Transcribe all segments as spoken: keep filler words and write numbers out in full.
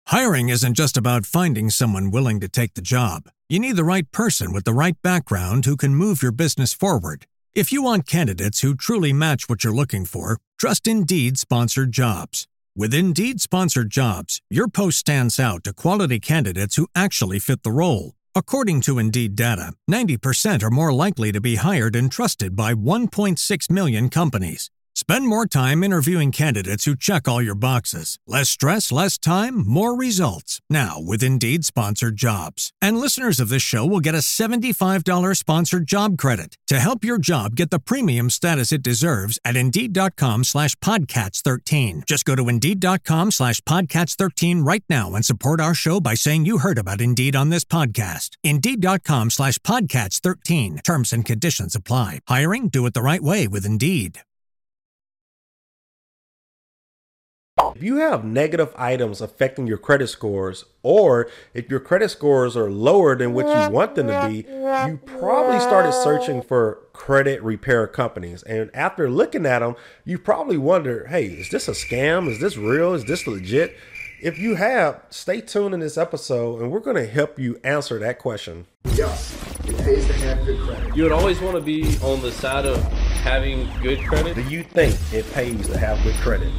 Hiring isn't just about finding someone willing to take the job. You need the right person with the right background who can move your business forward. If you want candidates who truly match what you're looking for, trust Indeed Sponsored Jobs. With Indeed Sponsored Jobs, your post stands out to quality candidates who actually fit the role. According to Indeed data, ninety percent are more likely to be hired and trusted by one point six million companies. Spend more time interviewing candidates who check all your boxes. Less stress, less time, more results. Now with Indeed Sponsored Jobs. And listeners of this show will get a seventy-five dollars sponsored job credit to help your job get the premium status it deserves at Indeed.com slash Podcats 13. Just go to Indeed.com slash Podcats 13 right now and support our show by saying you heard about Indeed on this podcast. Indeed.com slash Podcats 13. Terms and conditions apply. Hiring? Do it the right way with Indeed. If you have negative items affecting your credit scores, or if your credit scores are lower than what you want them to be, you probably started searching for credit repair companies. And after looking at them, you probably wonder, hey, is this a scam? Is this real? Is this legit? If you have, stay tuned in this episode and we're going to help you answer that question. Yes, it pays to have good credit. You would always want to be on the side of having good credit. Do you think it pays to have good credit?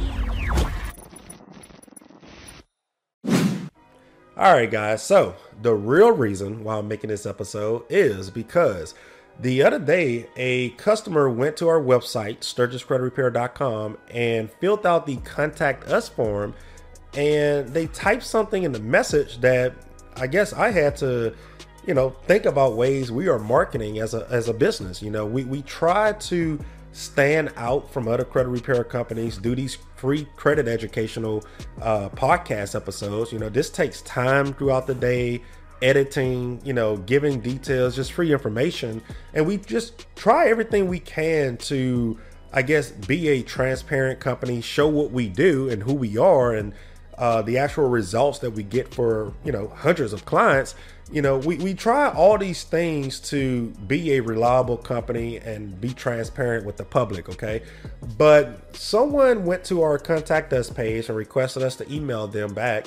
All right, guys. So the real reason why I'm making this episode is because the other day, a customer went to our website, Sturgis Credit Repair dot com, and filled out the contact us form. And they typed something in the message that I guess I had to, you know, think about ways we are marketing as a, as a business. You know, we, we try to stand out from other credit repair companies, do these free credit educational uh, podcast episodes. You know, this takes time throughout the day, editing, you know, giving details, just free information. And we just try everything we can to, I guess, be a transparent company, show what we do and who we are, and uh, the actual results that we get for, you know, hundreds of clients. You know, we, we try all these things to be a reliable company and be transparent with the public, okay? But someone went to our contact us page and requested us to email them back.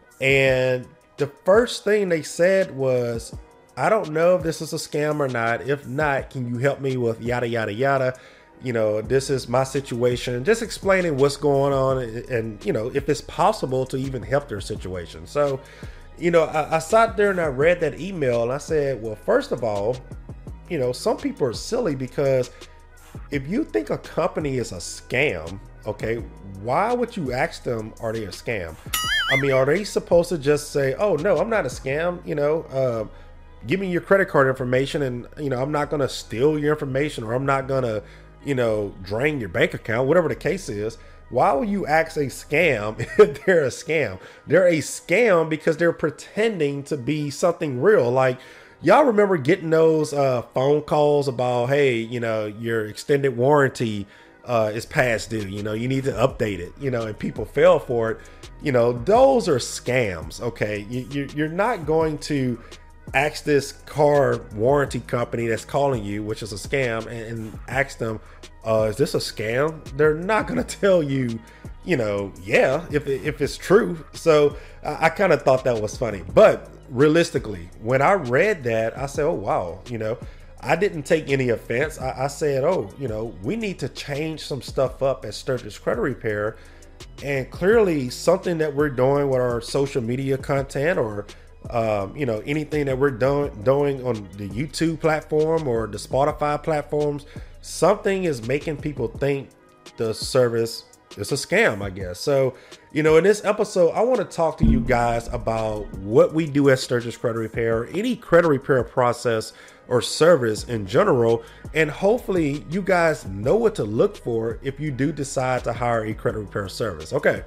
And the first thing they said was, I don't know if this is a scam or not. If not, can you help me with yada, yada, yada? You know, this is my situation. Just explaining what's going on and, and you know, if it's possible to even help their situation. So, you know, I, I sat there and I read that email and I said, well, first of all, you know, some people are silly because if you think a company is a scam, okay, why would you ask them, are they a scam? I mean, are they supposed to just say, oh, no, I'm not a scam, you know, uh, give me your credit card information and, you know, I'm not going to steal your information, or I'm not going to, you know, drain your bank account, whatever the case is. Why would you ask a scam if they're a scam? They're a scam because they're pretending to be something real. Like, y'all remember getting those uh, phone calls about, hey, you know, your extended warranty uh, is past due. You know, you need to update it, you know, and people fell for it. You know, those are scams, okay? You, you, you're not going to ask this car warranty company that's calling you, which is a scam, and, and ask them, uh, is this a scam? They're not going to tell you, you know, yeah, if, if it's true. So I, I kind of thought that was funny. But realistically, when I read that, I said, oh, wow, you know, I didn't take any offense. I, I said, oh, you know, we need to change some stuff up at Sturgis Credit Repair. And clearly something that we're doing with our social media content, or Um, you know, anything that we're doing doing on the YouTube platform or the Spotify platforms, something is making people think the service is a scam, I guess. So, you know, in this episode, I want to talk to you guys about what we do at Sturgis Credit Repair, any credit repair process or service in general, and hopefully you guys know what to look for if you do decide to hire a credit repair service. Okay,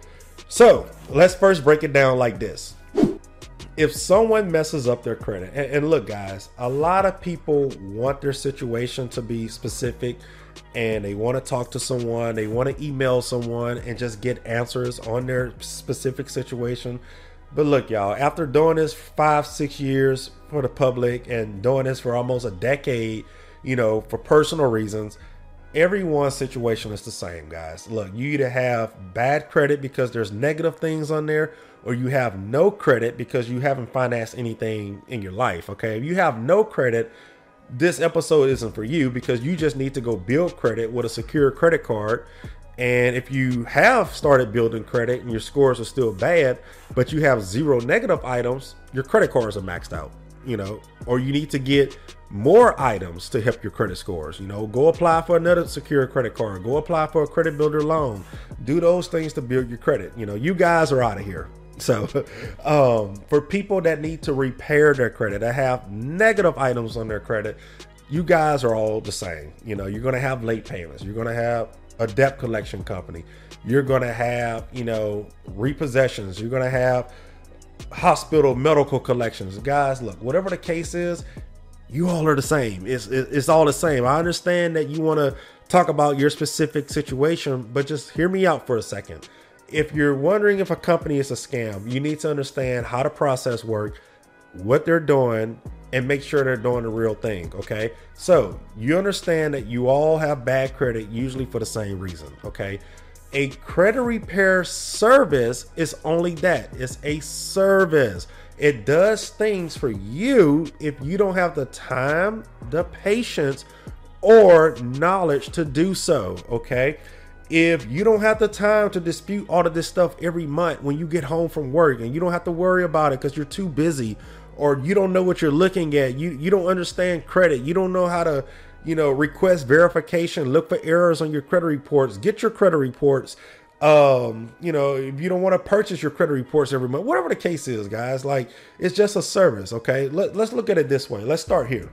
so let's first break it down like this. If someone messes up their credit, and, and look, guys, a lot of people want their situation to be specific, and they want to talk to someone, they want to email someone and just get answers on their specific situation. But look, y'all, after doing this five, six years for the public and doing this for almost a decade, you know, for personal reasons, everyone's situation is the same, guys. Look, you either have bad credit because there's negative things on there, or you have no credit because you haven't financed anything in your life. Okay. If you have no credit, this episode isn't for you, because you just need to go build credit with a secure credit card. And if you have started building credit and your scores are still bad, but you have zero negative items, your credit cards are maxed out, you know, or you need to get more items to help your credit scores. You know, go apply for another secure credit card, go apply for a credit builder loan, do those things to build your credit. You know, you guys are out of here. So um, for people that need to repair their credit, that have negative items on their credit, you guys are all the same. You know, you're going to have late payments. You're going to have a debt collection company. You're going to have, you know, repossessions. You're going to have hospital medical collections. Guys, look, whatever the case is, you all are the same. It's, it's all the same. I understand that you want to talk about your specific situation, but just hear me out for a second. If you're wondering if a company is a scam, you need to understand how the process works, what they're doing, and make sure they're doing the real thing. Okay. So you understand that you all have bad credit, usually for the same reason. Okay. A credit repair service is only that. It's a service. It does things for you if you don't have the time, the patience, or knowledge to do so. Okay. If you don't have the time to dispute all of this stuff every month when you get home from work, and you don't have to worry about it because you're too busy, or you don't know what you're looking at, you you don't understand credit, you don't know how to, you know, request verification, look for errors on your credit reports, get your credit reports. Um, you know, if you don't want to purchase your credit reports every month, whatever the case is, guys, like, it's just a service. Okay. Let, let's look at it this way. Let's start here.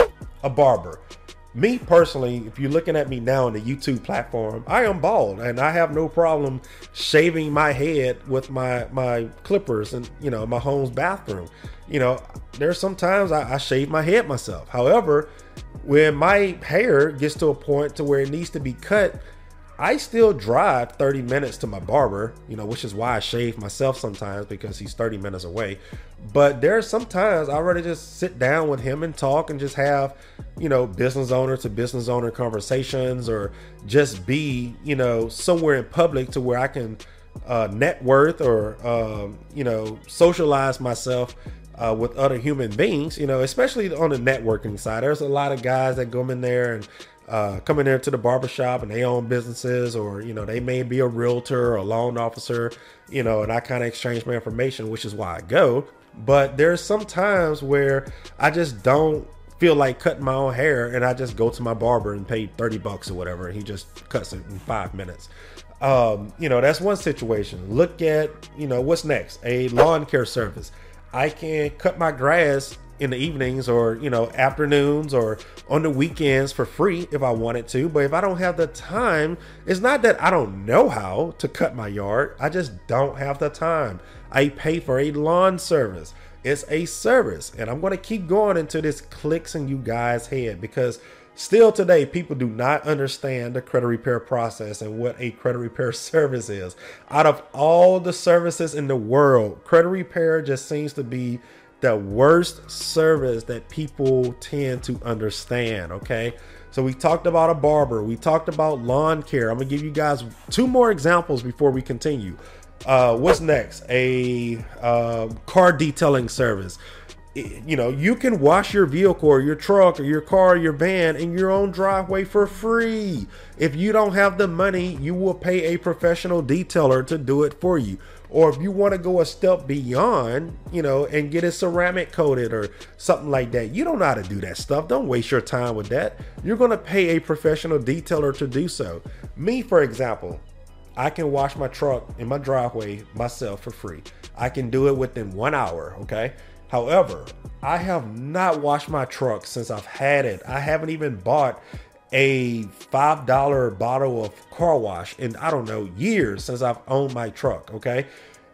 A barber. Me personally, if you're looking at me now on the YouTube platform, I am bald and I have no problem shaving my head with my, my clippers and, you know, my home's bathroom. You know, there's sometimes I, I shave my head myself. However, when my hair gets to a point to where it needs to be cut, I still drive thirty minutes to my barber, you know, which is why I shave myself sometimes, because he's thirty minutes away. But there's sometimes I rather just sit down with him and talk and just have, you know, business owner to business owner conversations, or just be, you know, somewhere in public to where I can uh, net worth or, um, you know, socialize myself uh, with other human beings, you know, especially on the networking side. There's a lot of guys that go in there and uh, come in there to the barbershop and they own businesses, or, you know, they may be a realtor or a loan officer, you know, and I kind of exchange my information, which is why I go. But there's some times where I just don't feel like cutting my own hair, and I just go to my barber and pay thirty bucks or whatever, and he just cuts it in five minutes. Um, you know, that's one situation. Look at, you know, what's next? A lawn care service. I can cut my grass in the evenings, or, you know, afternoons, or on the weekends for free if I wanted to. But if I don't have the time, it's not that I don't know how to cut my yard. I just don't have the time. I pay for a lawn service. It's a service. And I'm going to keep going until this clicks in you guys' head, because still today, people do not understand the credit repair process and what a credit repair service is. Out of all the services in the world, credit repair just seems to be the worst service that people tend to understand. Okay. So we talked about a barber. We talked about lawn care. I'm going to give you guys two more examples before we continue. Uh, what's next? A uh, car detailing service. You know, you can wash your vehicle or your truck or your car or your van in your own driveway for free. If you don't have the money, you will pay a professional detailer to do it for you. Or if you want to go a step beyond, you know, and get it ceramic coated or something like that, you don't know how to do that stuff. Don't waste your time with that. You're going to pay a professional detailer to do so. Me, for example, I can wash my truck in my driveway myself for free. I can do it within one hour. Okay. However, I have not washed my truck since I've had it. I haven't even bought a five dollar bottle of car wash in, I don't know, years since I've owned my truck. Okay.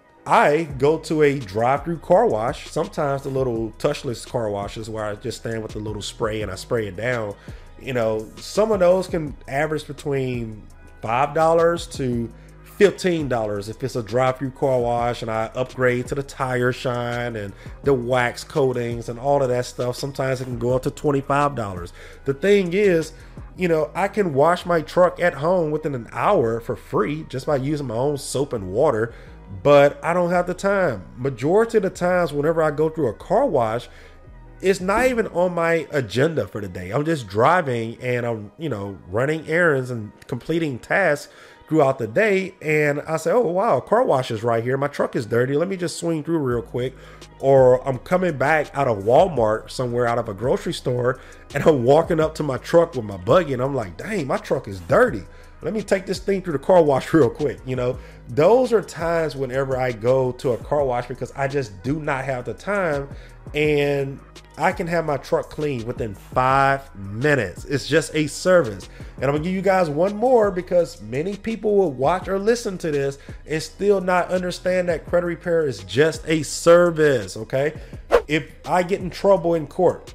I go to a drive-through car wash, sometimes the little touchless car washes where I just stand with the little spray and I spray it down. You know, some of those can average between five dollars to fifteen dollars. If it's a drive-through car wash and I upgrade to the tire shine and the wax coatings and all of that stuff, sometimes it can go up to twenty-five dollars. The thing is, you know, I can wash my truck at home within an hour for free just by using my own soap and water, but I don't have the time. Majority of the times whenever I go through a car wash, it's not even on my agenda for the day. I'm just driving and I'm, you know, running errands and completing tasks throughout the day. And I say, oh, wow, car wash is right here. My truck is dirty. Let me just swing through real quick. Or I'm coming back out of Walmart somewhere, out of a grocery store, and I'm walking up to my truck with my buggy and I'm like, dang, my truck is dirty. Let me take this thing through the car wash real quick. You know, those are times whenever I go to a car wash because I just do not have the time, and I can have my truck clean within five minutes. It's just a service. And I'm gonna give you guys one more because many people will watch or listen to this and still not understand that credit repair is just a service, okay? If I get in trouble in court,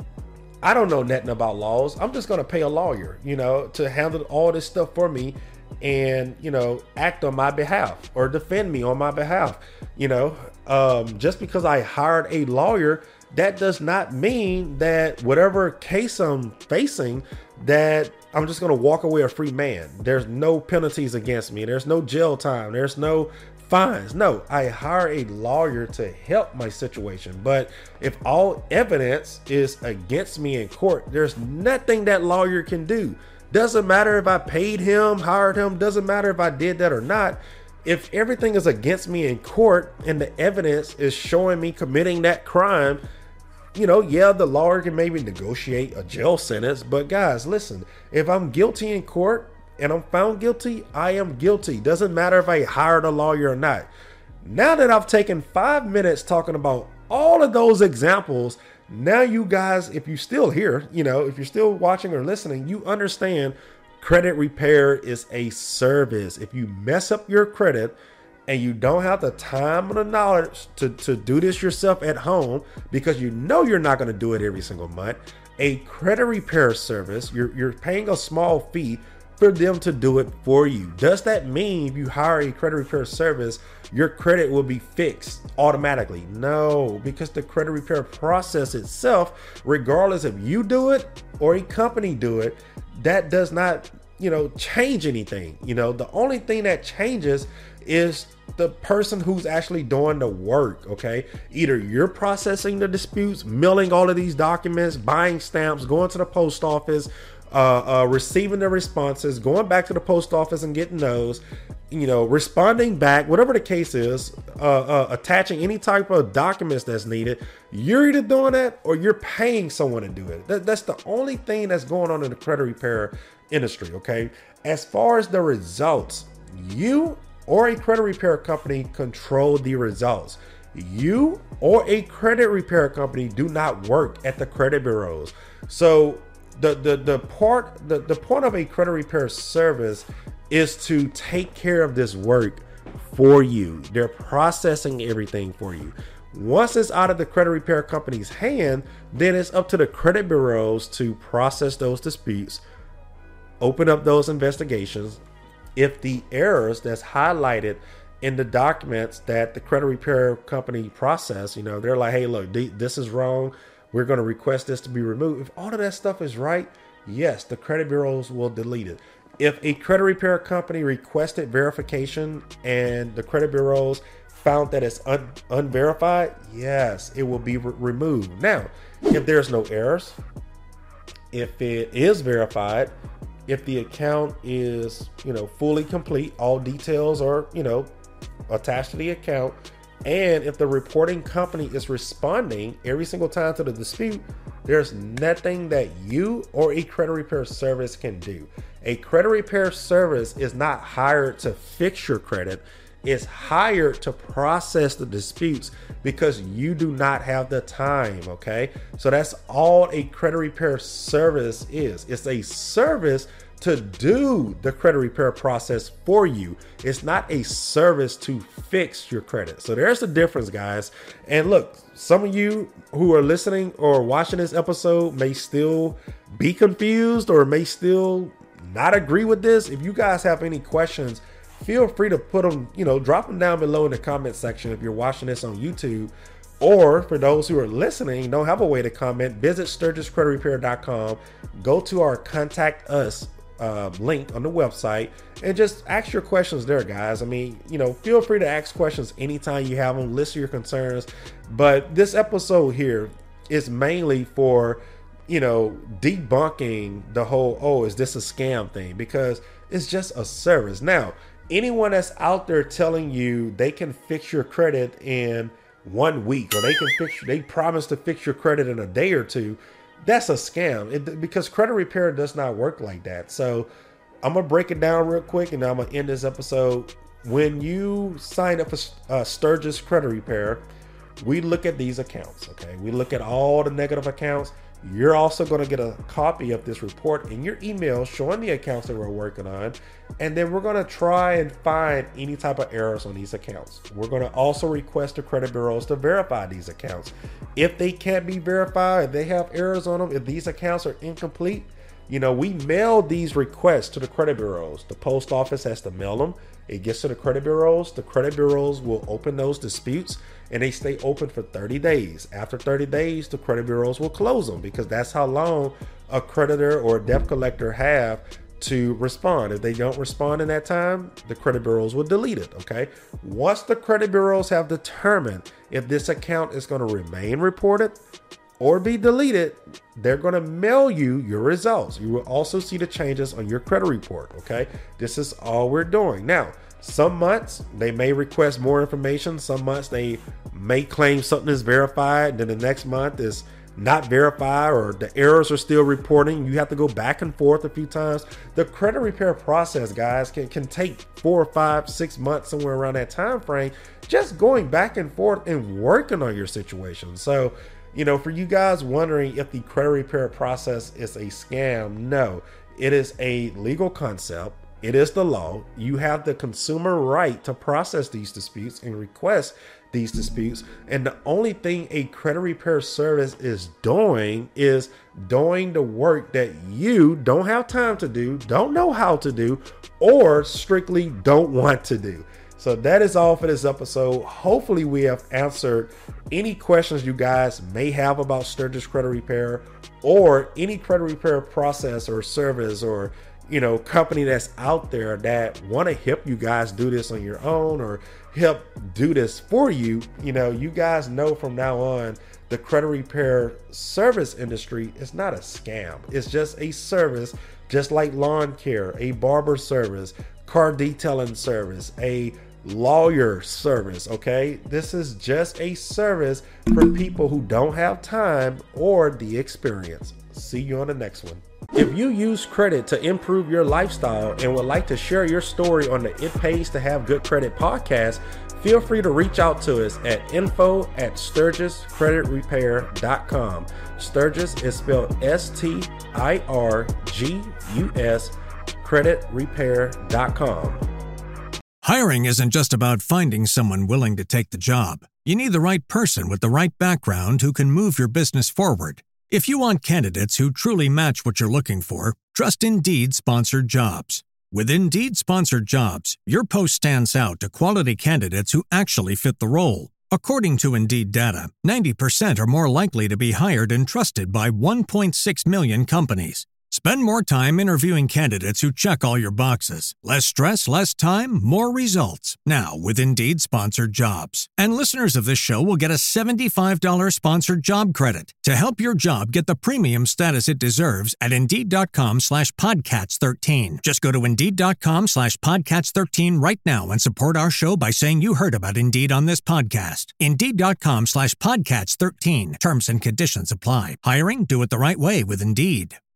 I don't know nothing about laws. I'm just going to pay a lawyer, you know, to handle all this stuff for me and, you know, act on my behalf or defend me on my behalf. You know, um, just because I hired a lawyer, that does not mean that whatever case I'm facing, that I'm just going to walk away a free man. There's no penalties against me. There's no jail time. There's no fines. No, I hire a lawyer to help my situation. But if all evidence is against me in court, there's nothing that lawyer can do. Doesn't matter if I paid him, hired him, doesn't matter if I did that or not. If everything is against me in court and the evidence is showing me committing that crime, you know, yeah, the lawyer can maybe negotiate a jail sentence. But guys, listen, if I'm guilty in court and I'm found guilty, I am guilty. Doesn't matter if I hired a lawyer or not. Now that I've taken five minutes talking about all of those examples, now you guys, if you're still here, you know, if you're still watching or listening, you understand credit repair is a service. If you mess up your credit and you don't have the time or the knowledge to, to do this yourself at home because you know you're not going to do it every single month, a credit repair service, you're, you're paying a small fee for them to do it for you. Does that mean if you hire a credit repair service, your credit will be fixed automatically? No, because the credit repair process itself, regardless if you do it or a company do it, that does not, you know, change anything. You know, the only thing that changes is the person who's actually doing the work, okay? Either you're processing the disputes, mailing all of these documents, buying stamps, going to the post office, Uh, uh, receiving the responses, going back to the post office and getting those, you know, responding back, whatever the case is, uh, uh, attaching any type of documents that's needed. You're either doing that or you're paying someone to do it. That, that's the only thing that's going on in the credit repair industry, okay? As far as the results, you or a credit repair company control the results. You or a credit repair company do not work at the credit bureaus. So The, the the part the, the point of a credit repair service is to take care of this work for you. They're processing everything for you. Once it's out of the credit repair company's hand, then it's up to the credit bureaus to process those disputes, open up those investigations. If the errors that's highlighted in the documents that the credit repair company process, you know, they're like, hey, look, this is wrong. We're going to request this to be removed. If all of that stuff is right, yes, the credit bureaus will delete it. If a credit repair company requested verification and the credit bureaus found that it's un- unverified, yes, it will be re- removed. Now, if there's no errors, if it is verified, if the account is, you know, fully complete, all details are, you know, attached to the account, and if the reporting company is responding every single time to the dispute, there's nothing that you or a credit repair service can do. A credit repair service is not hired to fix your credit. It's hired to process the disputes because you do not have the time, okay? So that's all a credit repair service is. It's a service to do the credit repair process for you. It's not a service to fix your credit. So there's the difference, guys. And look, some of you who are listening or watching this episode may still be confused or may still not agree with this. If you guys have any questions, feel free to put them, you know, drop them down below in the comment section if you're watching this on YouTube. Or for those who are listening, don't have a way to comment, visit Sturgis Credit Repair dot com, go to our Contact Us uh, link on the website, and just ask your questions there, guys. I mean, you know, feel free to ask questions anytime you have them, list your concerns. But this episode here is mainly for, you know, debunking the whole, oh, is this a scam thing? Because it's just a service. Now, anyone that's out there telling you they can fix your credit in one week, or they can fix, they promise to fix your credit in a day or two, that's a scam. It, because credit repair does not work like that. So I'm gonna break it down real quick, and I'm gonna end this episode. When you sign up for uh, Sturgis Credit Repair, we look at these accounts. Okay, we look at all the negative accounts. You're also going to get a copy of this report in your email showing the accounts that we're working on. And then we're going to try and find any type of errors on these accounts. We're going to also request the credit bureaus to verify these accounts. If they can't be verified, if they have errors on them, if these accounts are incomplete, you know, we mail these requests to the credit bureaus. The post office has to mail them. It gets to the credit bureaus. The credit bureaus will open those disputes, and they stay open for thirty days. After thirty days, the credit bureaus will close them, because that's how long a creditor or a debt collector have to respond. If they don't respond in that time, the credit bureaus will delete it. Okay. Once the credit bureaus have determined if this account is going to remain reported or be deleted, they're going to mail you your results. You will also see the changes on your credit report. Okay. This is all we're doing. Now, some months they may request more information. Some months they may claim something is verified. Then the next month is not verified, or the errors are still reporting. You have to go back and forth a few times. The credit repair process, guys, can, can take four or five, six months, somewhere around that time frame, just going back and forth and working on your situation. So, you know, for you guys wondering if the credit repair process is a scam, no, it is a legal concept. It is the law. You have the consumer right to process these disputes and request these disputes. And the only thing a credit repair service is doing is doing the work that you don't have time to do, don't know how to do, or strictly don't want to do. So that is all for this episode. Hopefully we have answered any questions you guys may have about Sturgis Credit Repair, or any credit repair process or service, or, you know, company that's out there that want to help you guys do this on your own, or help do this for you. You know, you guys know from now on, the credit repair service industry is not a scam. It's just a service, just like lawn care, a barber service, car detailing service, a lawyer service. Okay, this is just a service for people who don't have time or the experience. See you on the next one. If you use credit to improve your lifestyle and would like to share your story on the It Pays to Have Good Credit podcast, feel free to reach out to us at info at Sturgis Credit Repair dot com. Sturgis is spelled S T I R G U S, Credit Repair dot com. Hiring isn't just about finding someone willing to take the job. You need the right person with the right background who can move your business forward. If you want candidates who truly match what you're looking for, trust Indeed Sponsored Jobs. With Indeed Sponsored Jobs, your post stands out to quality candidates who actually fit the role. According to Indeed data, ninety percent are more likely to be hired and trusted by one point six million companies. Spend more time interviewing candidates who check all your boxes. Less stress, less time, more results. Now with Indeed Sponsored Jobs. And listeners of this show will get a seventy-five dollars sponsored job credit to help your job get the premium status it deserves at Indeed.com slash Podcats 13. Just go to Indeed.com slash Podcats 13 right now and support our show by saying you heard about Indeed on this podcast. Indeed.com slash Podcats 13. Terms and conditions apply. Hiring? Do it the right way with Indeed.